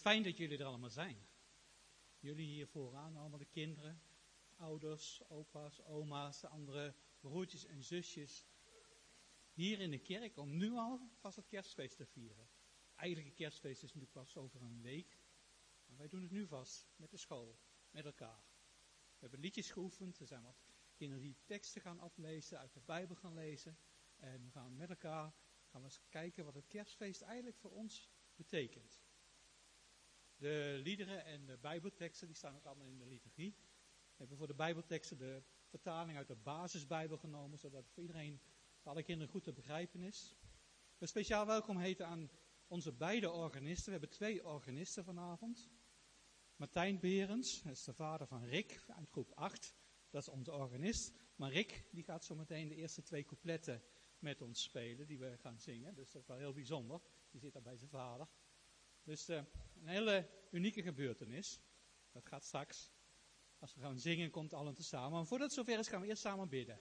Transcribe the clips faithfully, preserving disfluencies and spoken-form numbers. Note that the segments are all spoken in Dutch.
fijn dat jullie er allemaal zijn. Jullie hier vooraan, allemaal de kinderen, ouders, opa's, oma's, de andere broertjes en zusjes. Hier in de kerk om nu al vast het kerstfeest te vieren. Eigenlijk het kerstfeest is nu pas over een week. Maar wij doen het nu vast met de school, met elkaar. We hebben liedjes geoefend, er zijn wat kinderen die teksten gaan aflezen, uit de Bijbel gaan lezen. En we gaan met elkaar gaan we eens kijken wat het kerstfeest eigenlijk voor ons betekent. De liederen en de Bijbelteksten die staan ook allemaal in de liturgie. We hebben voor de Bijbelteksten de vertaling uit de basisbijbel genomen, zodat het voor iedereen, voor alle kinderen goed te begrijpen is. We speciaal welkom heten aan onze beide organisten. We hebben twee organisten vanavond. Martijn Berends, dat is de vader van Rick uit groep acht. Dat is onze organist. Maar Rick die gaat zo meteen de eerste twee coupletten met ons spelen, die we gaan zingen. Dus dat is wel heel bijzonder. Die zit daar bij zijn vader. Dus uh, een hele unieke gebeurtenis. Dat gaat straks. Als we gaan zingen, komt allen tezamen. Maar voordat het zover is, gaan we eerst samen bidden.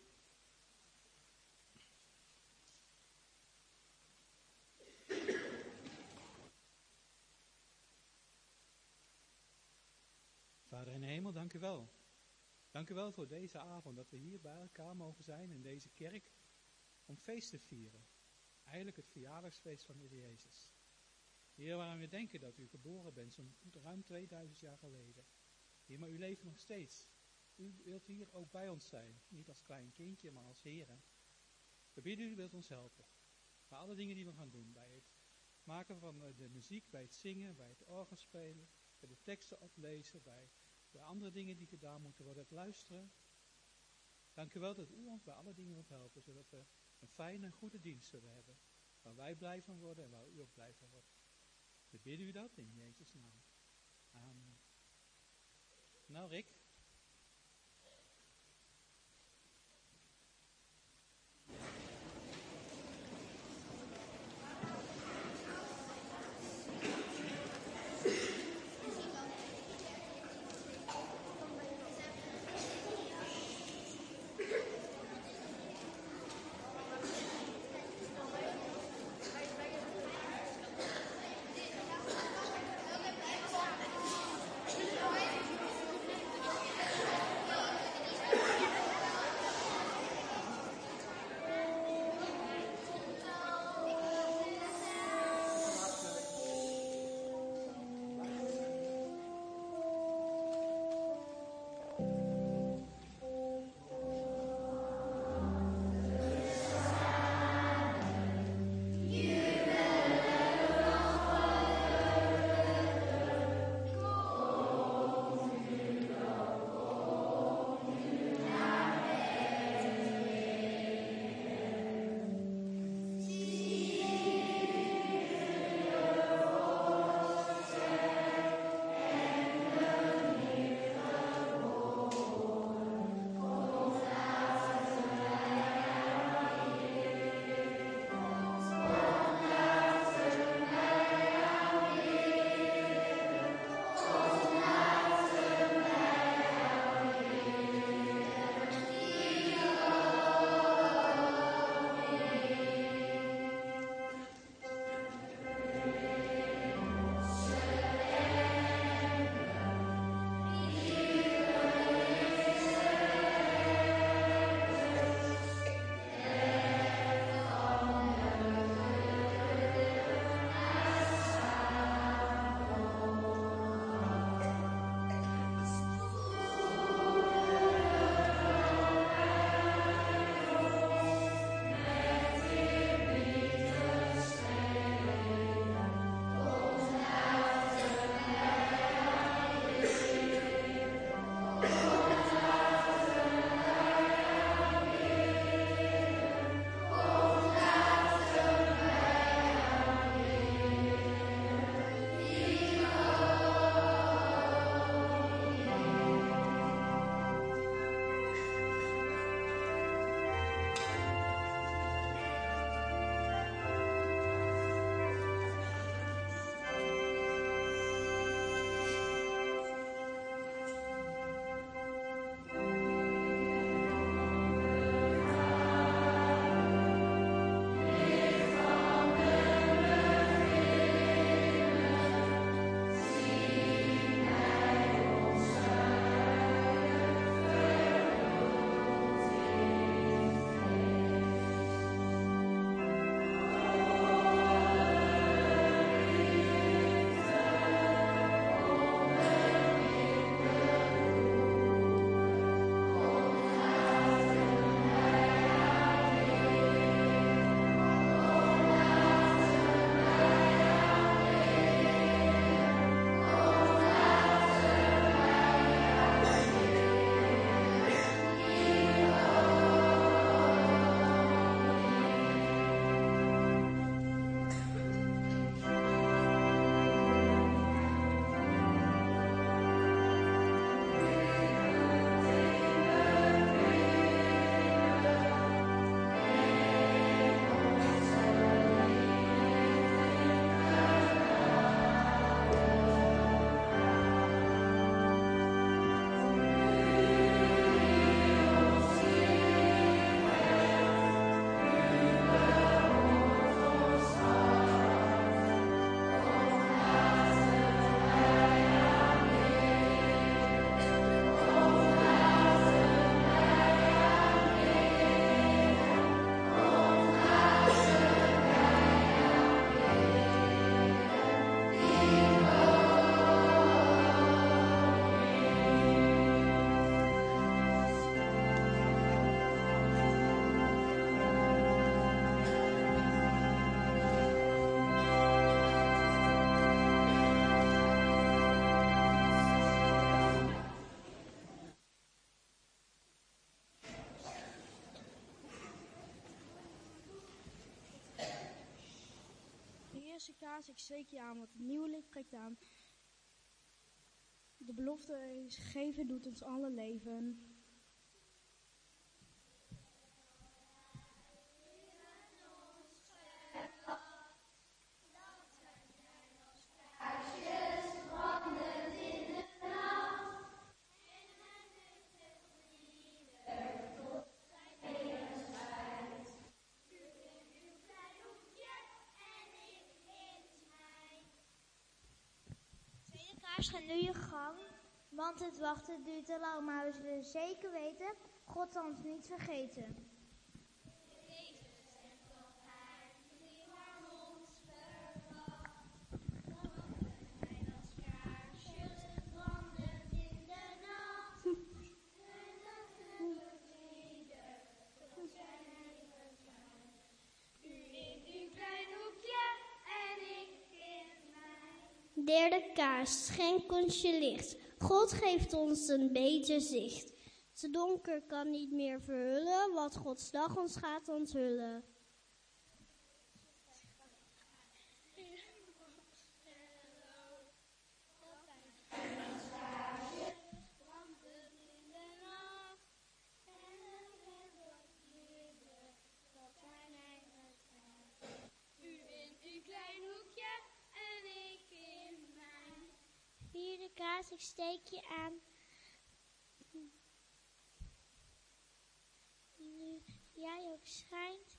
Vader in de hemel, dank u wel. Dank u wel voor deze avond, dat we hier bij elkaar mogen zijn in deze kerk om feest te vieren. Eigenlijk het verjaardagsfeest van de Heer Jezus. Heer, waaraan we denken dat u geboren bent, zo'n ruim tweeduizend jaar geleden. Heer, maar u leeft nog steeds. U wilt hier ook bij ons zijn. Niet als klein kindje, maar als Heer. We bidden u, wilt ons helpen. Bij alle dingen die we gaan doen. Bij het maken van de muziek, bij het zingen, bij het orgelspelen, bij de teksten oplezen, bij de andere dingen die gedaan moeten worden, het luisteren. Dank u wel dat u ons bij alle dingen wilt helpen, zodat we een fijne en goede dienst zullen hebben. Waar wij blij van worden en waar u ook blij van wordt. We bidden u dat in Jezus' naam. Amen. Nou Rick. verse kaas, ik steek je aan, want het nieuwe licht breekt aan. De belofte is gegeven, doet ons alle leven. Ga nu je gang, want het wachten duurt te lang, maar we zullen zeker weten, God zal ons niet vergeten. Jezus zegt dat hij die aan ons verwacht. Wij als kaarsjes brandend in de nacht. En natuurlijk ieder tot zijn eigen tijd. U in uw klein hoekje en ik in mij. Derde kaars, schenk ons je licht. God geeft ons een beter zicht. Het donker kan niet meer verhullen, wat Gods dag ons gaat onthullen. Vierde kaas, ik steek je aan. Nu jij ook schijnt,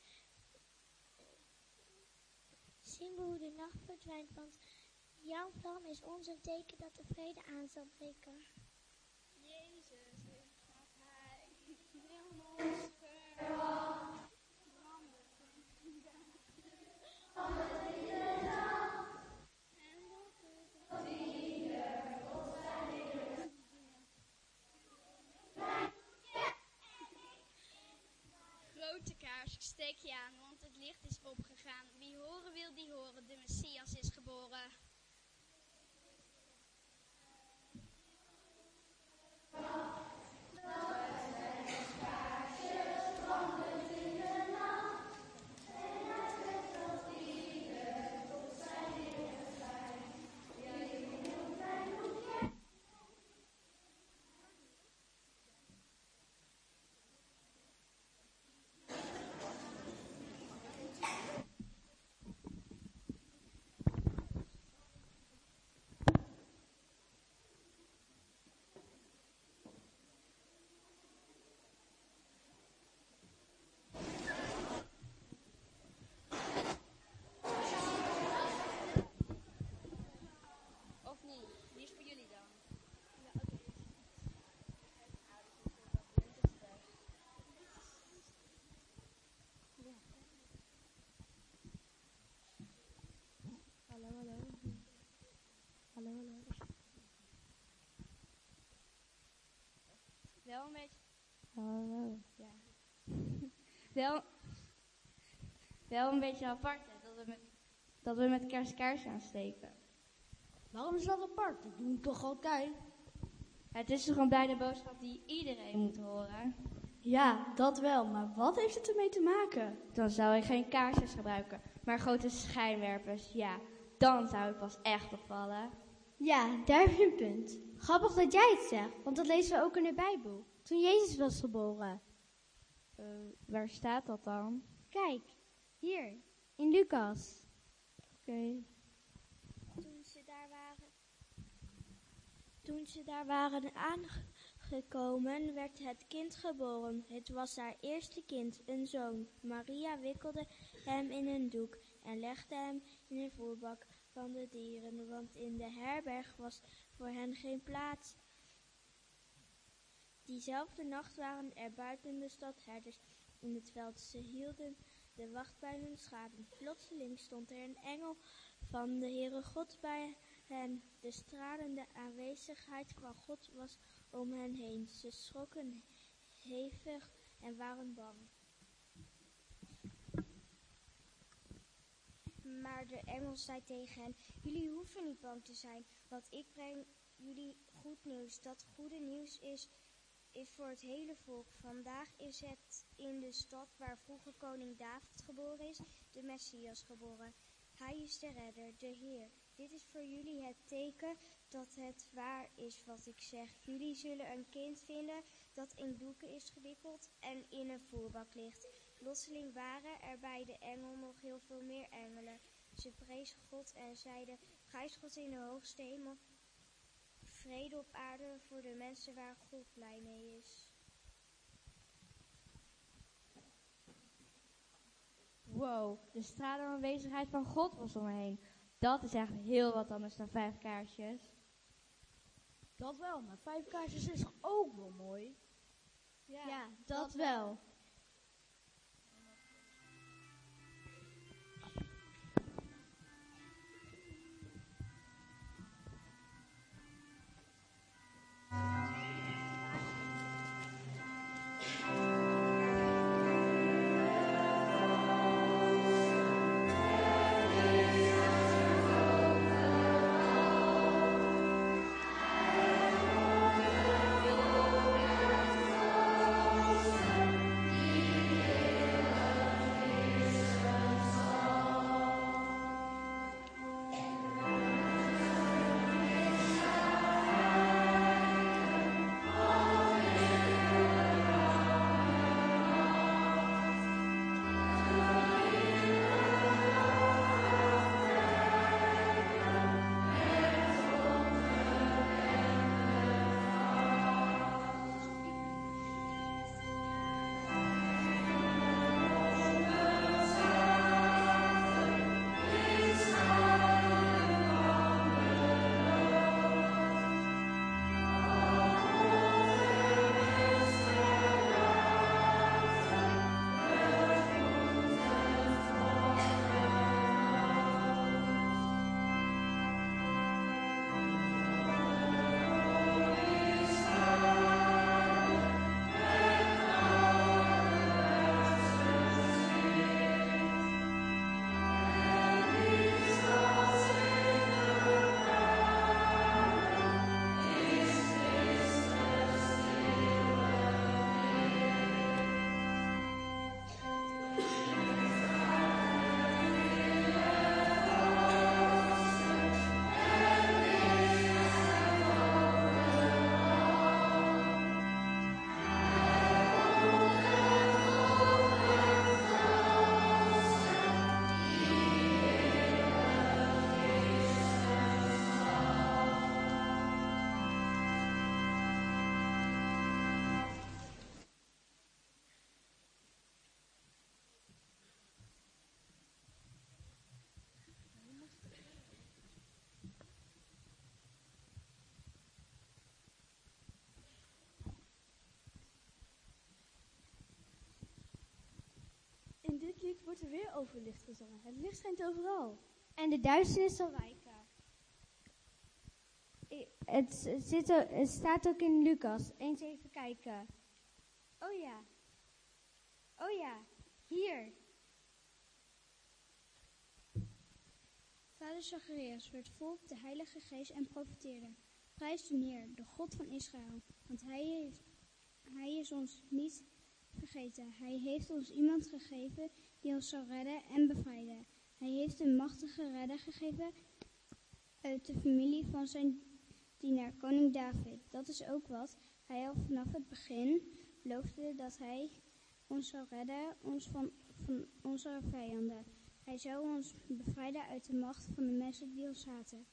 zien we hoe de nacht verdwijnt, want jouw vlam is ons een teken dat de vrede aan zal breken. Jezus, gaat hij, wil ons verwacht. Grote kaars, ik steek je aan, want het licht is opgegaan. Wie horen wil, die horen, de Messias is geboren. Wel een beetje... Hallo. Ja. wel, wel een beetje apart, hè, dat we met, dat we met kerst kaars aansteken. Waarom is dat apart? Dat doen we toch altijd? Het is toch een blijde boodschap die iedereen moet horen? Ja, dat wel, maar wat heeft het ermee te maken? Dan zou ik geen kaarsjes gebruiken, maar grote schijnwerpers. Ja, dan zou ik pas echt opvallen. Ja, daar heb je een punt. Grappig dat jij het zegt, want dat lezen we ook in de Bijbel. Toen Jezus was geboren. Uh, waar staat dat dan? Kijk, hier, in Lucas. Oké. Okay. Toen ze daar waren, toen ze daar waren aangekomen, werd het kind geboren. Het was haar eerste kind, een zoon. Maria wikkelde hem in een doek en legde hem in een voerbak van de dieren, want in de herberg was voor hen geen plaats. Diezelfde nacht waren er buiten de stad herders in het veld. Ze hielden de wacht bij hun schapen. Plotseling stond er een engel van de Heere God bij hen. De stralende aanwezigheid van God was om hen heen. Ze schrokken hevig en waren bang. Maar de engel zei tegen hen: jullie hoeven niet bang te zijn, want ik breng jullie goed nieuws. Dat goede nieuws is, is voor het hele volk. Vandaag is het in de stad waar vroeger koning David geboren is, de Messias geboren. Hij is de redder, de Heer. Dit is voor jullie het teken dat het waar is wat ik zeg. Jullie zullen een kind vinden dat in doeken is gewikkeld en in een voerbak ligt. Plotseling waren er bij de engel nog heel veel meer engelen. Ze prezen God en zeiden, prijs God in de hoogste hemel, vrede op aarde voor de mensen waar God blij mee is. Wow, de stralende aanwezigheid van God was om me heen. Dat is echt heel wat anders dan vijf kaarsjes. Dat wel, maar vijf kaarsjes is toch ook wel mooi? Ja, ja dat, dat wel. In dit lied wordt er weer over licht gezongen. Het licht schijnt overal. En de duisternis zal wijken. Het, zit, het staat ook in Lucas. Eens even kijken. Oh ja. Oh ja, hier. Vader Zacharias werd vol op de Heilige Geest en profeteerde. Prijs de Heer, de God van Israël, want hij, heeft, hij is ons niet vergeten. Hij heeft ons iemand gegeven die ons zal redden en bevrijden. Hij heeft een machtige redder gegeven uit de familie van zijn dienaar, koning David. Dat is ook wat hij al vanaf het begin beloofde, dat hij ons zou redden ons van, van onze vijanden. Hij zou ons bevrijden uit de macht van de mensen die ons haten.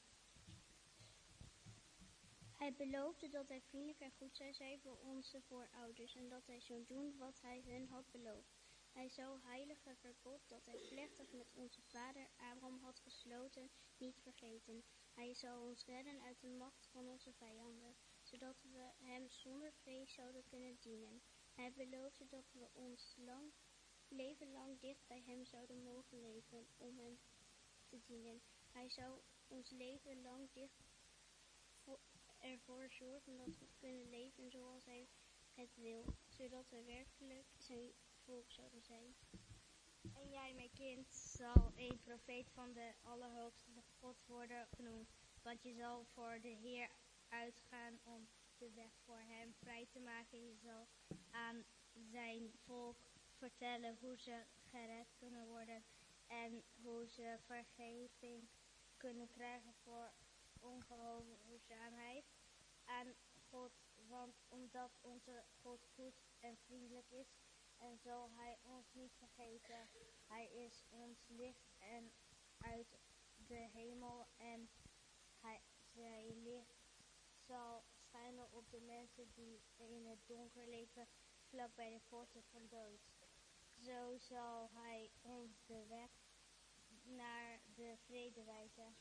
Hij beloofde dat hij vriendelijk en goed zou zijn voor onze voorouders en dat hij zou doen wat hij hun had beloofd. Hij zou heilige verbod dat hij plechtig met onze vader Abraham had gesloten niet vergeten. Hij zou ons redden uit de macht van onze vijanden, zodat we hem zonder vrees zouden kunnen dienen. Hij beloofde dat we ons lang, leven lang dicht bij hem zouden mogen leven om hem te dienen. Hij zou ons leven lang dicht voor, ervoor zorgen dat we kunnen leven zoals hij het wil, zodat we werkelijk zijn volk zouden zijn. En jij, mijn kind, zal een profeet van de Allerhoogste God worden genoemd, want je zal voor de Heer uitgaan om de weg voor hem vrij te maken. Je zal aan zijn volk vertellen hoe ze gered kunnen worden en hoe ze vergeving kunnen krijgen voor ongehoorzaamheid aan God. Want omdat onze God goed en vriendelijk is, en zal Hij ons niet vergeten. Hij is ons licht en uit de hemel en hij, zijn licht zal schijnen op de mensen die in het donker leven, vlak bij de poorten van dood. Zo zal Hij ons de weg naar de vrede wijzen.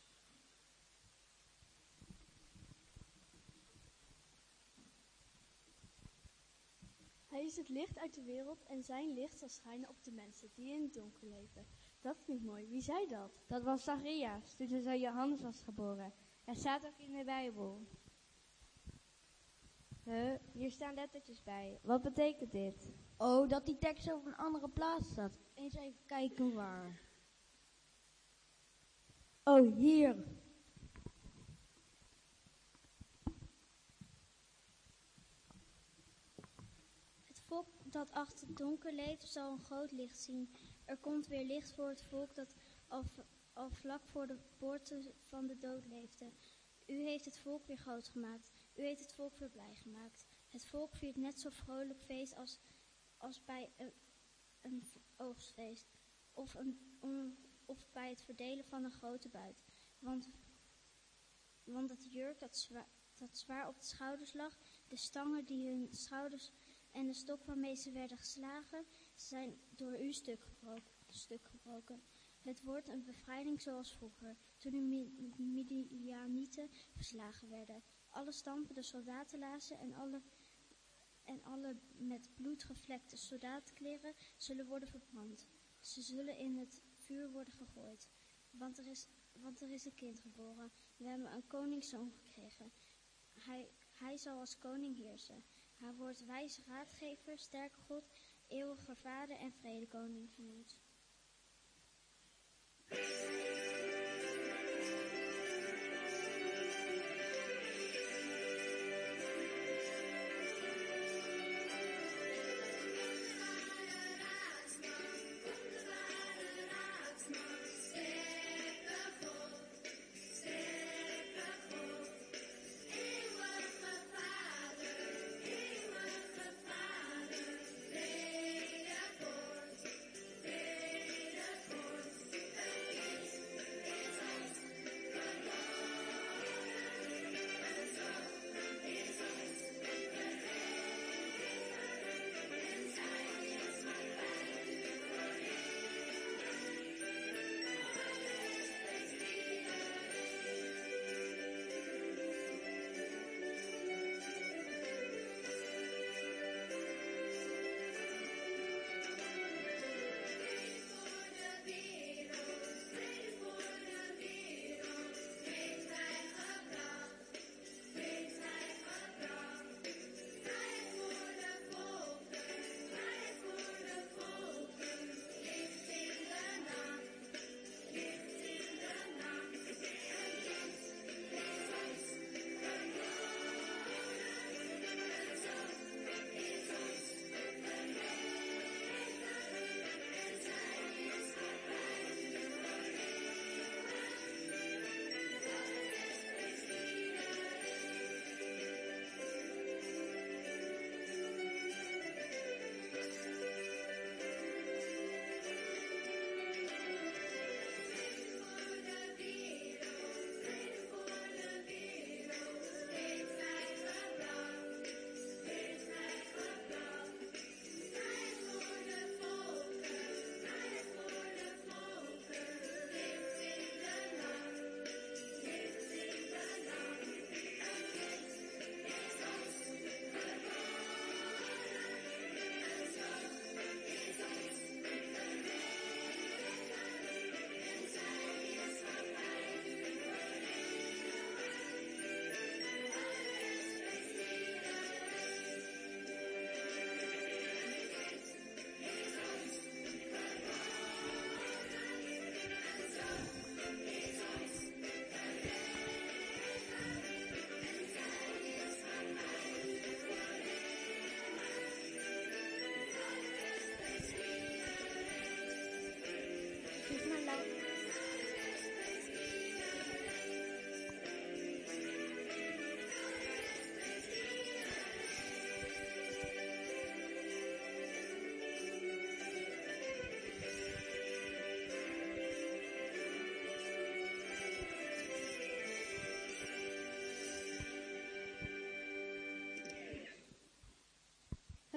Hij is het licht uit de wereld en zijn licht zal schijnen op de mensen die in het donker leven. Dat klinkt mooi. Wie zei dat? Dat was Zacharias, toen zijn zoon Johannes was geboren. Er staat ook in de Bijbel. Huh, hier staan lettertjes bij. Wat betekent dit? Oh, dat die tekst op een andere plaats staat. Eens even kijken waar. Oh, hier. Het volk dat achter het donker leeft, zal een groot licht zien. Er komt weer licht voor het volk dat al, al vlak voor de poorten van de dood leefde. U heeft het volk weer groot gemaakt. U heeft het volk weer blij gemaakt. Het volk viert net zo vrolijk feest als, als bij een, een oogstfeest. Of, een, um, of bij het verdelen van een grote buit. Want, want het juk dat zwaar, dat zwaar op de schouders lag, de stangen die hun schouders en de stok waarmee ze werden geslagen, zijn door u stuk gebroken. Stuk gebroken. Het wordt een bevrijding zoals vroeger, toen de Midianieten verslagen werden. Alle stampende soldatenlaarzen en alle, en alle met bloed gevlekte soldatenkleren zullen worden verbrand. Ze zullen in het vuur worden gegooid. Want er is, want er is een kind geboren. We hebben een koningszoon gekregen. Hij, hij zal als koning heersen. Hij wordt wijze raadgever, sterke God, eeuwige vader en vredekoning genoemd. Vader, eeuwige Vader, vrede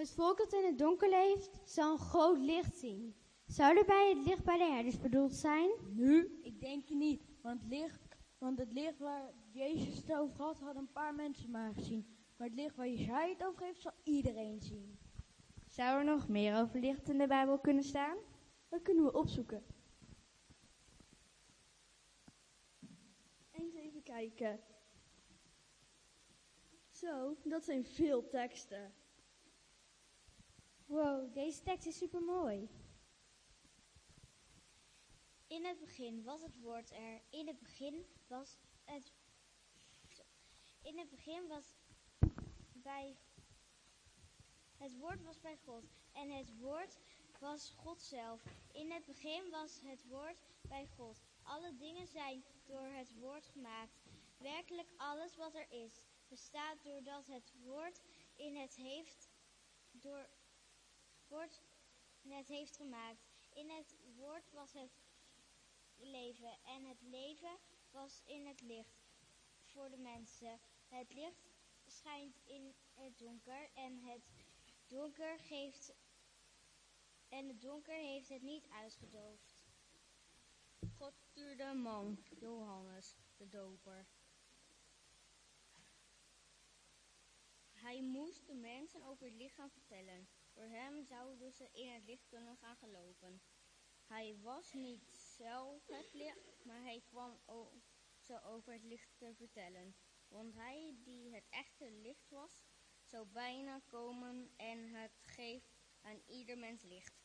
Het volk dat in het donker leeft, zal een groot licht zien. Zou er bij het licht bij de herders bedoeld zijn? Nu, ik denk je niet. Want het licht, want het licht waar Jezus het over had, hadden een paar mensen maar gezien. Maar het licht waar Jesaja het over heeft, zal iedereen zien. Zou er nog meer over licht in de Bijbel kunnen staan? Dat kunnen we opzoeken. Eens even kijken. Zo, dat zijn veel teksten. Wow, deze tekst is super mooi. In het begin was het woord er. In het begin was het... In het begin was bij... Het woord was bij God. En het woord was God zelf. In het begin was het woord bij God. Alle dingen zijn door het woord gemaakt. Werkelijk alles wat er is, bestaat doordat het woord in het heeft... Door... woord in het heeft gemaakt. In het woord was het leven en het leven was in het licht voor de mensen. Het licht schijnt in het donker en het donker geeft en het donker heeft het niet uitgedoofd. God stuurde een man, Johannes, de doper. Hij moest de mensen over het licht gaan vertellen. Door hem zouden ze in het licht kunnen gaan geloven. Hij was niet zelf het licht, maar hij kwam o- ze over het licht te vertellen. Want hij die het echte licht was, zou bijna komen en het geeft aan ieder mens licht.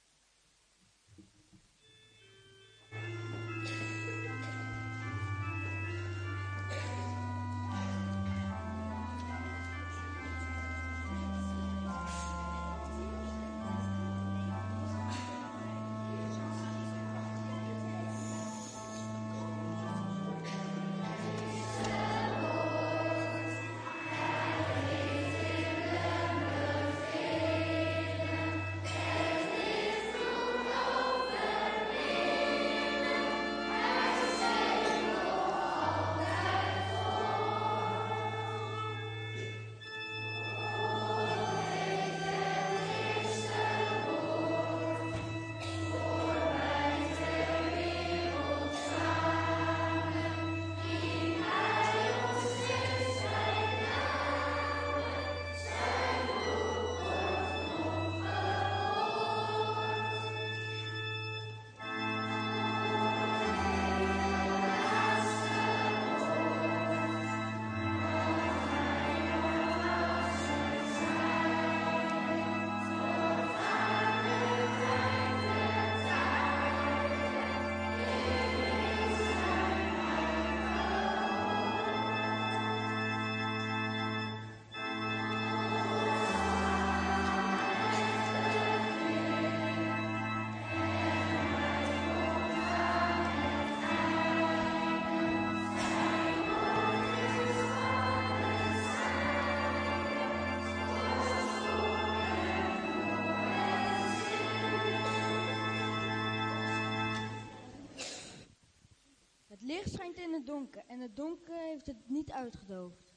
Het licht schijnt in het donker en het donker heeft het niet uitgedoofd.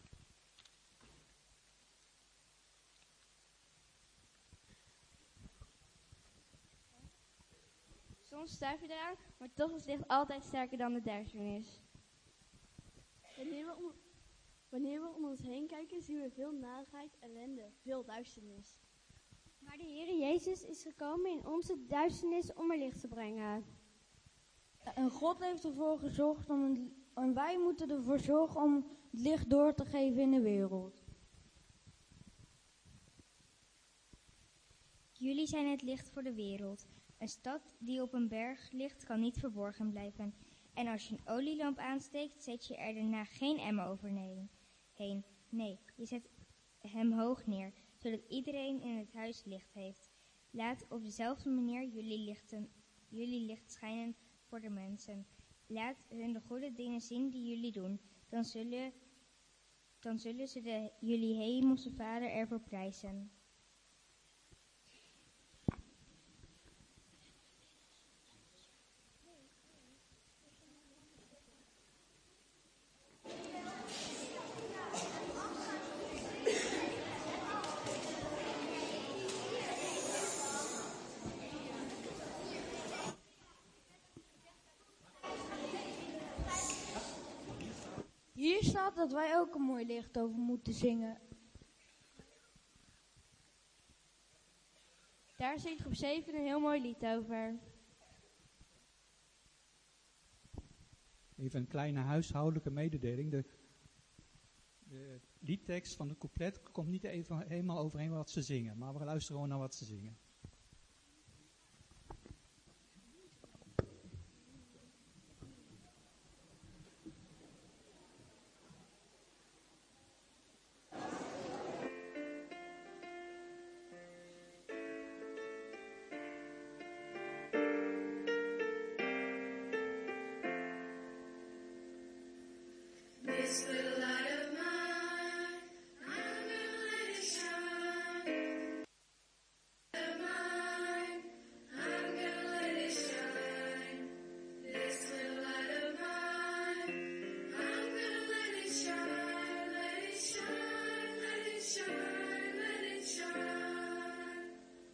Soms stuif je eraan, maar toch is licht altijd sterker dan de duisternis. Wanneer we, om, wanneer we om ons heen kijken, zien we veel narigheid, ellende, veel duisternis. Maar de Heer Jezus is gekomen in onze duisternis om er licht te brengen. En God heeft ervoor gezorgd om het, en wij moeten ervoor zorgen om het licht door te geven in de wereld. Jullie zijn het licht voor de wereld. Een stad die op een berg ligt kan niet verborgen blijven. En als je een olielamp aansteekt, zet je er daarna geen emmer overheen. Heen. Nee, je zet hem hoog neer, zodat iedereen in het huis licht heeft. Laat op dezelfde manier jullie, lichten, jullie licht schijnen voor de mensen. Laat hun de goede dingen zien die jullie doen. Dan zullen, dan zullen ze de, jullie hemelse Vader ervoor prijzen. hier staat dat wij ook een mooi lied over moeten zingen. Daar zingt groep zeven een heel mooi lied over. Even een kleine huishoudelijke mededeling. De, de liedtekst van de couplet komt niet even helemaal overeen wat ze zingen. Maar we luisteren gewoon naar wat ze zingen. This little light of mine, I'm gonna let it shine. Of mine, I'm gonna let it shine. This little light of mine, I'm gonna let it shine, let it shine, let it shine, let it shine.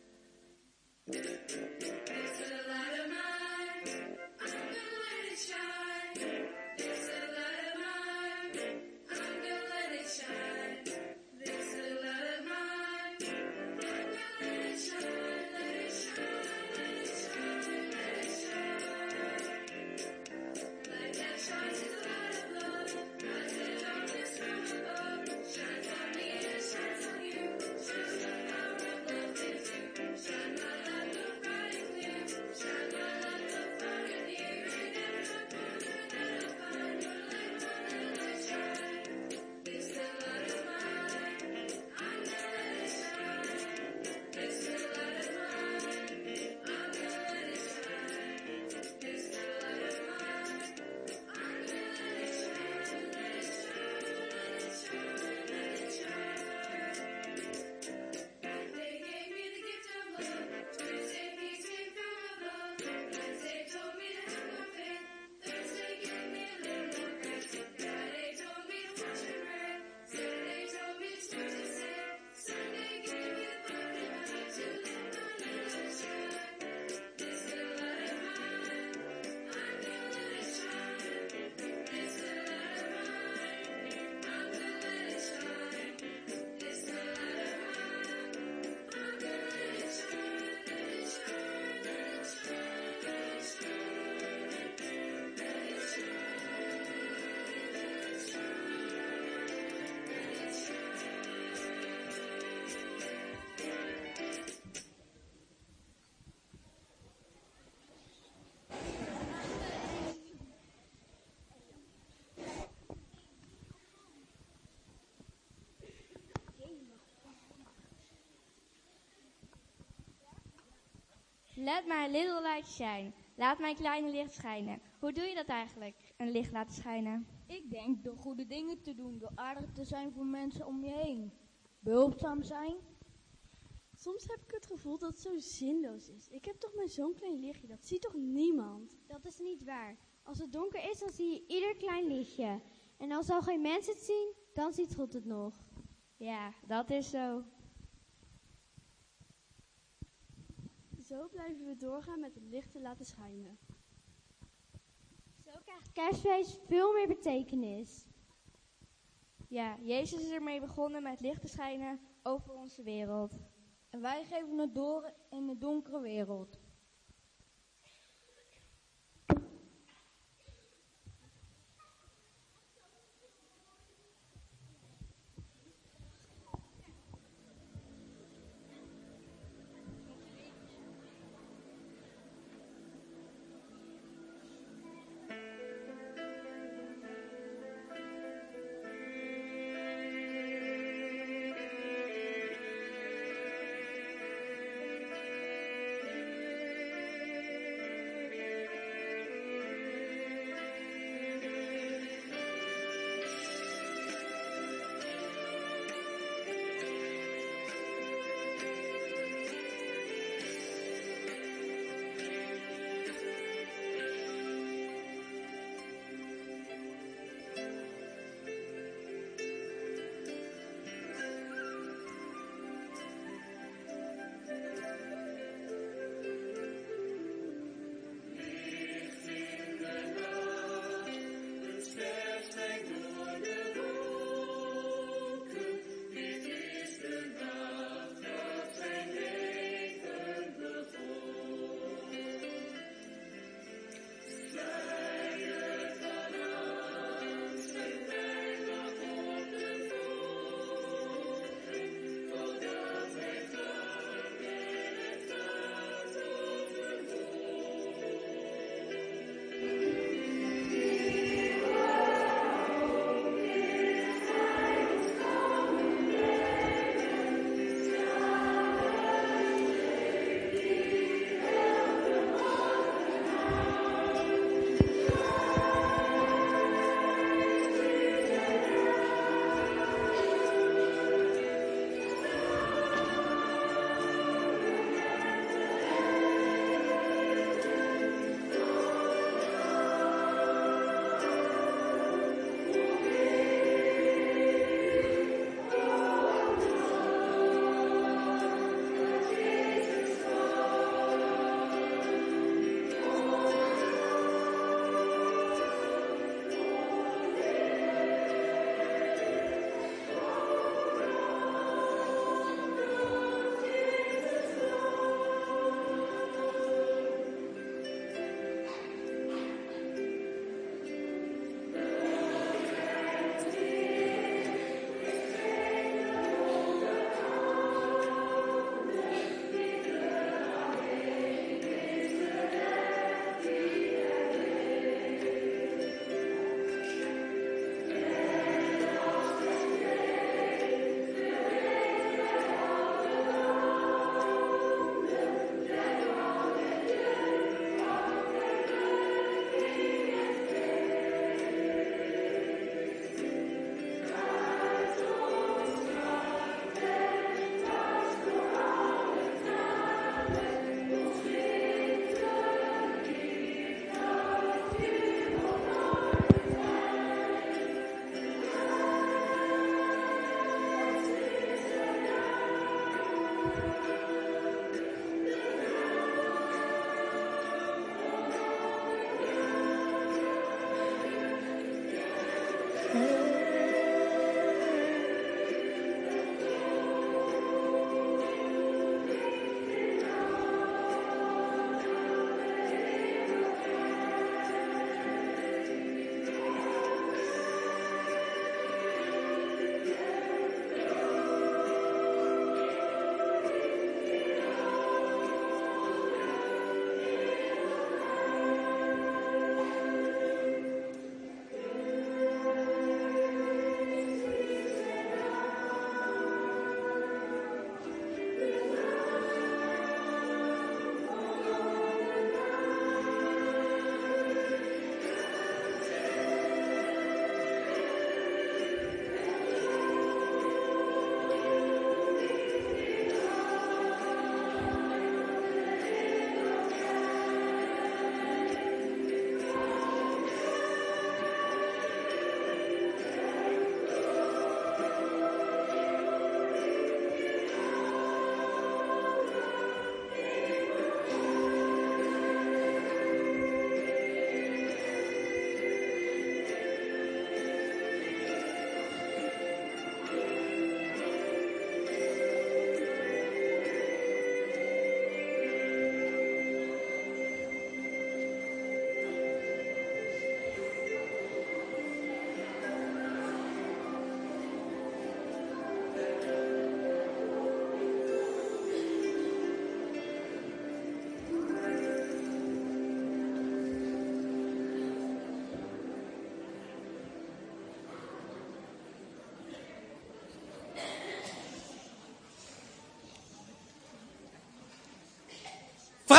This little light of mine, I'm gonna let it shine. This little light of mine, I'm gonna let it shine. This little light of mine, I'm gonna let it shine, let it shine, let it shine, let it shine. Light that shines is the light of love, bright in darkness from above. Shines on me and shines on you, shines the power of love gives you. Shine my light, look bright and clear. Shine my light, look far and near. Ain't never a corner that I'll find your light gonna let it shine. This little light of mine, I'm gonna let it shine. This little light of mine, I'm gonna let it shine. This little light of mine, I'm gonna let it shine, let it shine, let it shine, let it shine. They gave me the gift of love. Tuesday peace came from above. Wednesday told me to have more faith. Thursday gave me a little more grace. Friday told me to watch and pray. Saturday told me to start to save. Sunday gave me the burden of my heart to let my light shine. This little light of mine, I'm gonna let it shine. This little light of mine, I'm gonna let it shine. This little light of mine, I'm gonna let it shine, let it shine, let it shine, let it shine, let it Let my little light shine. Laat mijn kleine licht schijnen. Hoe doe je dat eigenlijk, een licht laten schijnen? Ik denk door goede dingen te doen, door aardig te zijn voor mensen om je heen. Behulpzaam zijn. Soms heb ik het gevoel dat het zo zinloos is. Ik heb toch maar zo'n klein lichtje, dat ziet toch niemand? Dat is niet waar. Als het donker is, dan zie je ieder klein lichtje. En als al geen mens het zien, dan ziet God het nog. Ja, dat is zo. Zo blijven we doorgaan met het licht te laten schijnen. Zo krijgt kerstfeest veel meer betekenis. Ja, Jezus is ermee begonnen met licht te schijnen over onze wereld. En wij geven het door in de donkere wereld. shine.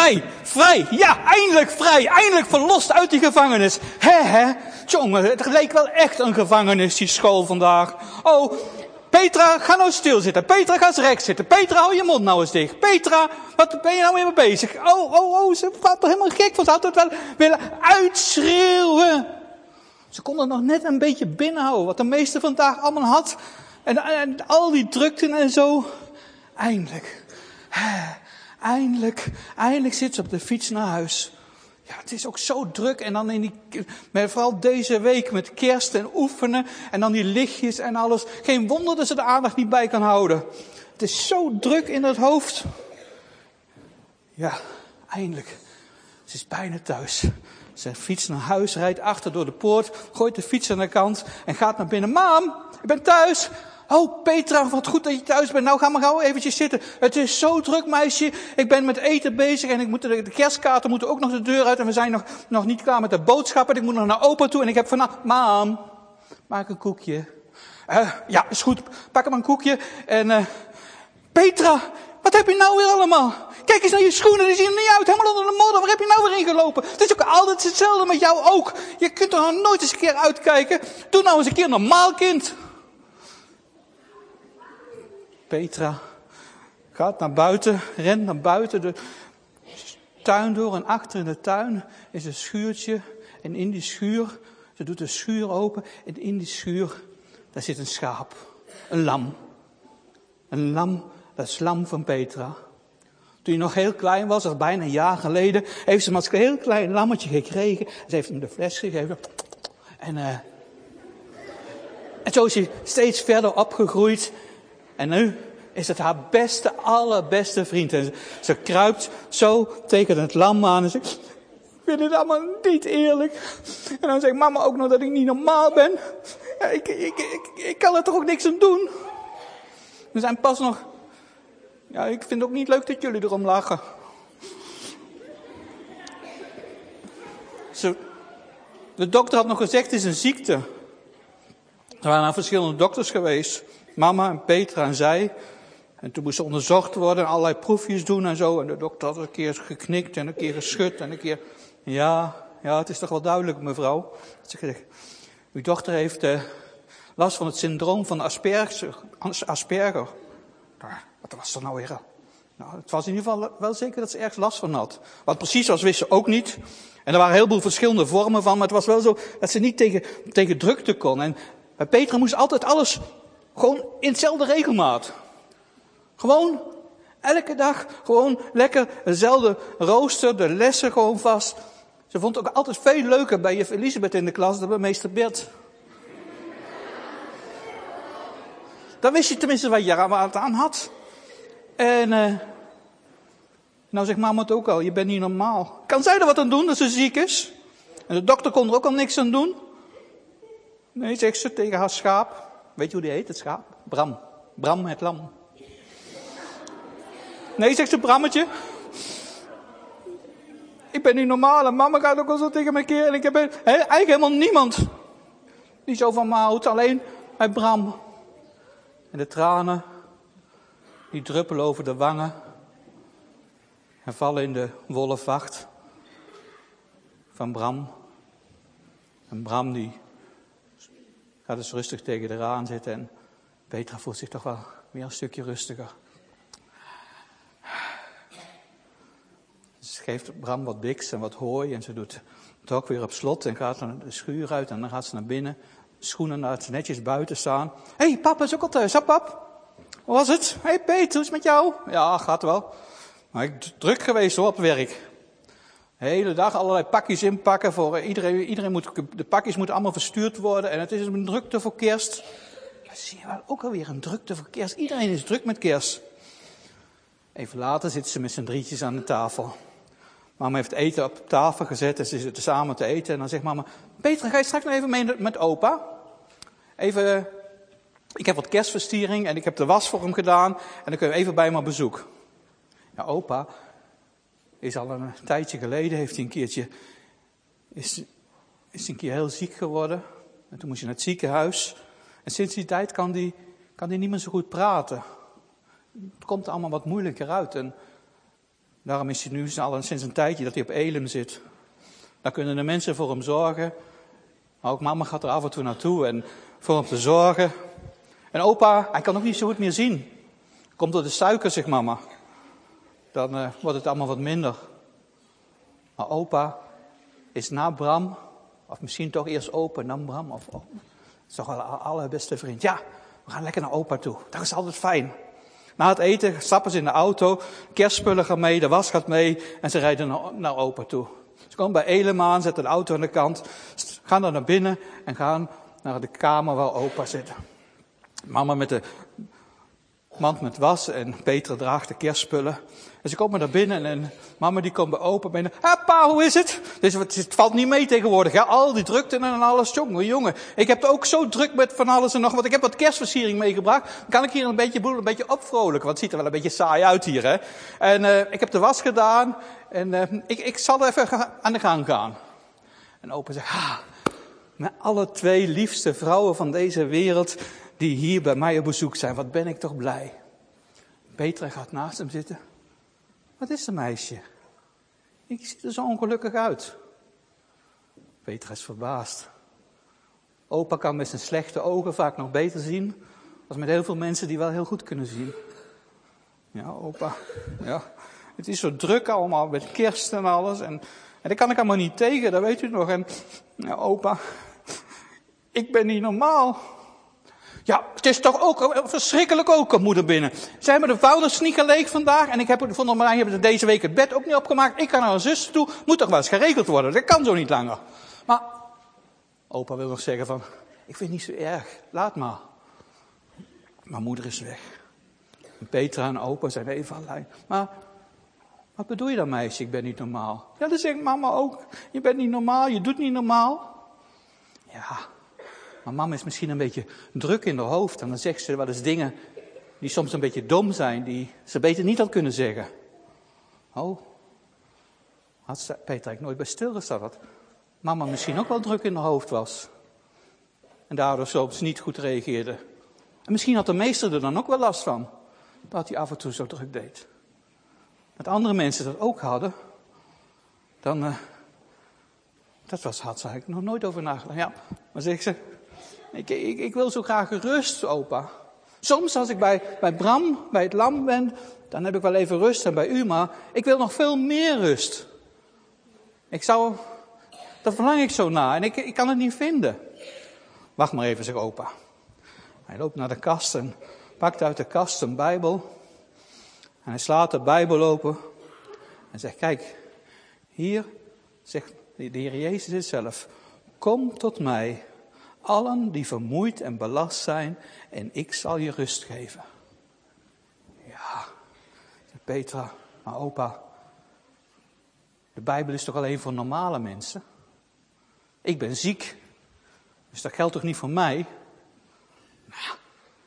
vrij, vrij, ja, eindelijk vrij, eindelijk verlost uit die gevangenis. Hè, hè, jongen, het leek wel echt een gevangenis, die school vandaag. Oh, Petra, ga nou stilzitten. Petra, ga eens recht zitten. Petra, hou je mond nou eens dicht. Petra, wat ben je nou weer mee bezig? Oh, oh, oh, ze was toch helemaal gek van. Ze had het wel willen uitschreeuwen. Ze kon het nog net een beetje binnenhouden, wat de meester vandaag allemaal had. En, en al die drukten en zo. Eindelijk, eindelijk, eindelijk zit ze op de fiets naar huis. Ja, het is ook zo druk. En dan in die, met vooral deze week met kerst en oefenen. En dan die lichtjes en alles. Geen wonder dat ze de aandacht niet bij kan houden. Het is zo druk in het hoofd. Ja, eindelijk. Ze is bijna thuis. Ze fietst naar huis, rijdt achter door de poort. Gooit de fiets aan de kant en gaat naar binnen. Mam, ik ben thuis. Oh, Petra, wat goed dat je thuis bent. Nou, ga maar gauw eventjes zitten. Het is zo druk, meisje. Ik ben met eten bezig en ik moet de, de kerstkaarten moeten ook nog de deur uit. En we zijn nog, nog niet klaar met de boodschappen. Ik moet nog naar opa toe en ik heb vannacht... Mam, maak een koekje. Uh, ja, is goed. Pak hem een koekje. En, uh, Petra, wat heb je nou weer allemaal? Kijk eens naar je schoenen, die zien er niet uit. Helemaal onder de modder. Waar heb je nou weer in gelopen? Het is ook altijd hetzelfde met jou ook. Je kunt er nog nooit eens een keer uitkijken. Doe nou eens een keer normaal, kind. Petra gaat naar buiten, rent naar buiten, de tuin door en achter in de tuin is een schuurtje. En in die schuur, ze doet de schuur open en in die schuur, daar zit een schaap, een lam. Een lam, dat is lam van Petra. Toen hij nog heel klein was, dat is bijna een jaar geleden, heeft ze maar een heel klein lammetje gekregen. Ze heeft hem de fles gegeven. En, uh, en zo is hij steeds verder opgegroeid. En nu is het haar beste, allerbeste vriend. En ze, ze kruipt zo tegen het lam aan en zegt, ik vind het allemaal niet eerlijk. En dan zegt mama ook nog dat ik niet normaal ben. Ja, ik, ik, ik, ik kan er toch ook niks aan doen. We zijn pas nog... Ja, ik vind het ook niet leuk dat jullie erom lachen. Ze, de dokter had nog gezegd, het is een ziekte. Er waren naar verschillende dokters geweest. Mama en Petra en zij. En toen moest ze onderzocht worden en allerlei proefjes doen en zo. En de dokter had een keer geknikt en een keer geschud en een keer... Ja, ja, het is toch wel duidelijk, mevrouw. Ze gezegd, uw dochter heeft uh, last van het syndroom van Asperger. Asperger. Wat was dat nou weer? Nou, het was in ieder geval wel zeker dat ze ergens last van had. Wat precies was, wist ze ook niet. En er waren een heleboel verschillende vormen van. Maar het was wel zo dat ze niet tegen, tegen drukte kon. En bij Petra moest altijd alles gewoon in hetzelfde regelmaat. Gewoon elke dag gewoon lekker dezelfde rooster, de lessen gewoon vast. Ze vond het ook altijd veel leuker bij juf Elisabeth in de klas dan bij meester Bert. Dan wist je tenminste wat je aan had. En uh, nou zegt mama het ook al, je bent niet normaal. Kan zij er wat aan doen dat ze ziek is? En de dokter kon er ook al niks aan doen. Nee, zegt ze tegen haar schaap. Weet je hoe die heet, het schaap? Bram. Bram het lam. Nee, zegt ze, Brammetje. Ik ben niet normaal en mama gaat ook al zo tegen me keer. En ik heb eigenlijk helemaal niemand die zo van me houdt. Alleen bij Bram. En de tranen, die druppelen over de wangen. En vallen in de wollen vacht van Bram. En Bram die gaat dus rustig tegen de raam zitten. En Petra voelt zich toch wel weer een stukje rustiger. Ze geeft Bram wat biks en wat hooi. En ze doet het ook weer op slot. En gaat dan de schuur uit. En dan gaat ze naar binnen. Schoenen laat ze netjes buiten staan. Hé, hey, papa is ook al thuis. Hè, pap? Hoe was het? Hé, hey, Peter, hoe is het met jou? Ja, gaat wel. Maar ik ben druk geweest hoor, op werk. De hele dag allerlei pakjes inpakken. Voor iedereen, iedereen moet, de pakjes moeten allemaal verstuurd worden. En het is een drukte voor kerst. Dat zie je wel ook alweer, een drukte voor kerst. Iedereen is druk met kerst. Even later zitten ze met z'n drietjes aan de tafel. Mama heeft eten op tafel gezet en ze zitten samen te eten. En dan zegt mama, Petra, ga je straks nog even mee met opa? Even, ik heb wat kerstversiering en ik heb de was voor hem gedaan. En dan kun je even bij me op bezoek. Ja, opa is al een tijdje geleden, heeft hij een keertje, is, is een keer heel ziek geworden. En toen moest hij naar het ziekenhuis. En sinds die tijd kan hij kan die niet meer zo goed praten. Het komt er allemaal wat moeilijker uit. En Daarom is hij nu al sinds een tijdje dat hij op Elim zit. Daar kunnen de mensen voor hem zorgen. Maar ook mama gaat er af en toe naartoe en voor hem te zorgen. En opa, hij kan ook niet zo goed meer zien. Komt door de suiker, zegt mama. Dan uh, wordt het allemaal wat minder. Maar opa is na Bram, of misschien toch eerst opa en dan Bram. Of, oh, dat is toch wel een allerbeste vriend. Ja, we gaan lekker naar opa toe. Dat is altijd fijn. Na het eten stappen ze in de auto, kerstspullen gaan mee, de was gaat mee en ze rijden naar, naar opa toe. Ze komen bij Elim aan, zetten de auto aan de kant, gaan dan naar binnen en gaan naar de kamer waar opa zit. Mama met de mand met was en Peter draagt de kerstspullen. En ze komen naar binnen en mama die komt bij opa binnen. Hé pa, hoe is het? Dus het valt niet mee tegenwoordig, hè? Al die drukte en alles. Jongen, jongen, ik heb het ook zo druk met van alles en nog wat. Ik heb wat kerstversiering meegebracht. Dan kan ik hier een beetje boel, een beetje opvrolijken, want het ziet er wel een beetje saai uit hier, hè? En uh, ik heb de was gedaan en uh, ik, ik zal even aan de gang gaan. En opa zegt, ah, met alle twee liefste vrouwen van deze wereld die hier bij mij op bezoek zijn, wat ben ik toch blij. Petra gaat naast hem zitten. Wat is er, meisje? Ik zie er zo ongelukkig uit. Petra is verbaasd. Opa kan met zijn slechte ogen vaak nog beter zien, als met heel veel mensen die wel heel goed kunnen zien. Ja, opa. Ja. Het is zo druk allemaal met kerst en alles. En, en daar kan ik allemaal niet tegen, dat weet u nog. En ja, opa, ik ben niet normaal. Ja, het is toch ook verschrikkelijk ook, moeder binnen. Ze hebben de vuilnis niet geleegd vandaag. En ik heb van de Marijn hebben deze week het bed ook niet opgemaakt. Ik ga naar een zuster toe. Moet toch wel eens geregeld worden. Dat kan zo niet langer. Maar opa wil nog zeggen van, ik vind het niet zo erg. Laat maar. Maar moeder is weg. En Petra en opa zijn even alleen. Maar wat bedoel je dan, meisje? Ik ben niet normaal. Ja, dat zegt mama ook. Je bent niet normaal. Je doet niet normaal. Ja. Maar mama is misschien een beetje druk in haar hoofd. En dan zegt ze wel eens dingen die soms een beetje dom zijn. Die ze beter niet had kunnen zeggen. Oh. Had ze, Peter eigenlijk nooit bij stilgestaan. Dat mama misschien ook wel druk in haar hoofd was. En daardoor soms niet goed reageerde. En misschien had de meester er dan ook wel last van. Dat hij af en toe zo druk deed. Dat andere mensen dat ook hadden. Dan, uh, dat was, had ze eigenlijk nog nooit over nagedacht. Ja, maar zegt ze, ik, ik, ik wil zo graag rust, opa. Soms als ik bij, bij Bram, bij het lam ben, dan heb ik wel even rust en bij u, maar ik wil nog veel meer rust. Ik zou, daar verlang ik zo naar en ik, ik kan het niet vinden. Wacht maar even, zegt opa. Hij loopt naar de kast en pakt uit de kast een Bijbel. En hij slaat de Bijbel open en zegt, kijk, hier zegt de Heer Jezus het zelf. Kom tot mij, allen die vermoeid en belast zijn, en ik zal je rust geven. Ja, zegt Petra, maar opa, de Bijbel is toch alleen voor normale mensen? Ik ben ziek, dus dat geldt toch niet voor mij? Nou,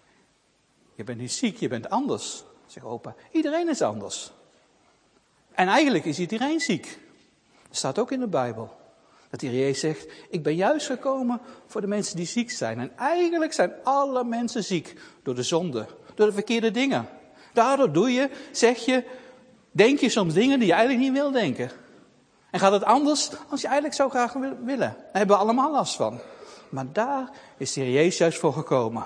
je bent niet ziek, je bent anders, zegt opa. Iedereen is anders. En eigenlijk is iedereen ziek. Dat staat ook in de Bijbel. Dat de Heer Jezus zegt, ik ben juist gekomen voor de mensen die ziek zijn. En eigenlijk zijn alle mensen ziek door de zonde, door de verkeerde dingen. Daardoor doe je, zeg je, denk je soms dingen die je eigenlijk niet wil denken. En gaat het anders als je eigenlijk zou graag willen. Daar hebben we allemaal last van. Maar daar is de Heer Jezus juist voor gekomen.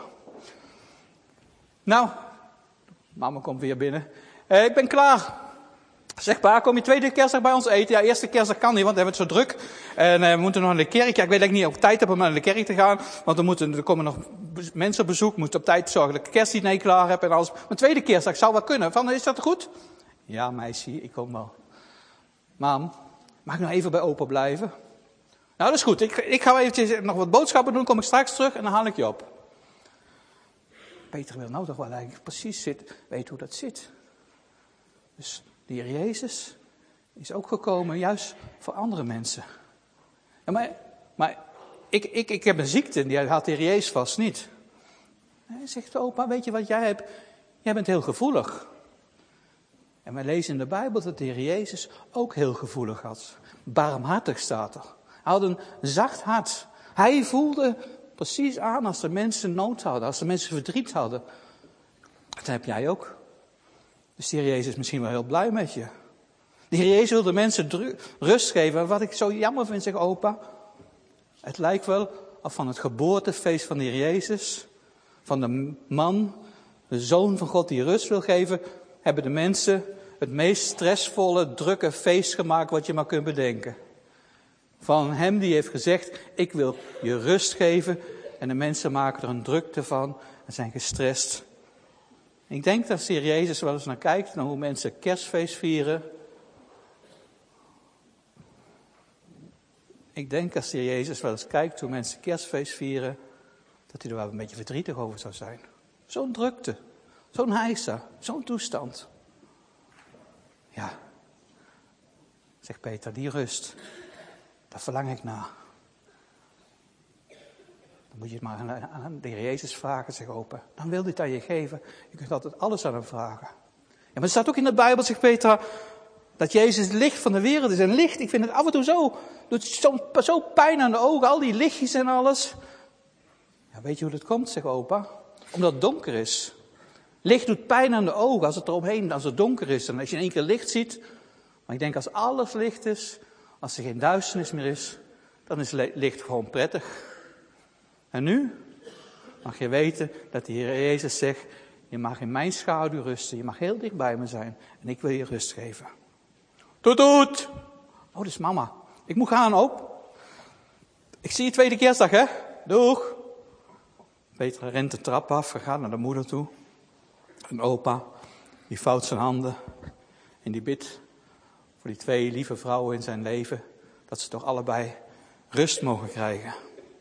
Nou, mama komt weer binnen. Eh, ik ben klaar. Zeg pa, kom je tweede kerstdag bij ons eten? Ja, eerste kerstdag kan niet, want we hebben het zo druk. En uh, we moeten nog naar de kerk. Ja, ik weet dat ik niet op tijd heb om naar de kerk te gaan. Want er, moeten, er komen nog mensen op bezoek. Ik moet op tijd zorgen dat ik kerstdiner klaar heb en alles. Maar tweede kerstdag zou wel kunnen. Van, is dat goed? Ja, meisje, ik kom wel. Mam, mag ik nog even bij opa blijven? Nou, dat is goed. Ik, ik ga eventjes nog wat boodschappen doen. Kom ik straks terug en dan haal ik je op. Peter wil nou toch wel eigenlijk precies zitten, weet hoe dat zit. Dus de Heer Jezus is ook gekomen juist voor andere mensen. Ja, maar maar ik, ik, ik heb een ziekte en die had de Heer Jezus vast niet. Hij zegt, opa, weet je wat jij hebt? Jij bent heel gevoelig. En wij lezen in de Bijbel dat de Heer Jezus ook heel gevoelig had. Barmhartig staat er. Hij had een zacht hart. Hij voelde precies aan als de mensen nood hadden, als de mensen verdriet hadden. Dat heb jij ook. Dus de Heer Jezus is misschien wel heel blij met je. De Heer Jezus wil de mensen dru- rust geven. En wat ik zo jammer vind, zegt opa, het lijkt wel of van het geboortefeest van de Heer Jezus, van de man, de Zoon van God die rust wil geven, hebben de mensen het meest stressvolle, drukke feest gemaakt wat je maar kunt bedenken. Van hem die heeft gezegd, ik wil je rust geven. En de mensen maken er een drukte van en zijn gestrest. Ik denk dat de Heer Jezus wel eens naar kijkt, naar hoe mensen kerstfeest vieren. Ik denk als de Heer Jezus wel eens kijkt hoe mensen kerstfeest vieren, dat hij er wel een beetje verdrietig over zou zijn. Zo'n drukte, zo'n heisa, zo'n toestand. Ja, zegt Peter, die rust, daar verlang ik naar. Dan moet je het maar aan, aan de Heer Jezus vragen, zegt opa. Dan wil hij het aan je geven. Je kunt altijd alles aan hem vragen. Ja, maar er staat ook in de Bijbel, zegt Peter, dat Jezus het licht van de wereld is. En licht, ik vind het af en toe zo, doet zo, zo pijn aan de ogen, al die lichtjes en alles. Ja, weet je hoe dat komt, zegt opa? Omdat het donker is. Licht doet pijn aan de ogen als het eromheen, als het donker is. En als je in één keer licht ziet. Maar ik denk als alles licht is, als er geen duisternis meer is, dan is licht gewoon prettig. En nu mag je weten dat de Heer Jezus zegt, je mag in mijn schaduw rusten. Je mag heel dicht bij me zijn. En ik wil je rust geven. Toet toet! Oh, dat is mama. Ik moet gaan, op. Ik zie je tweede kerstdag, hè? Doeg! Peter rent de trap af, gaat naar de moeder toe. En opa, die vouwt zijn handen. En die bidt voor die twee lieve vrouwen in zijn leven, dat ze toch allebei rust mogen krijgen.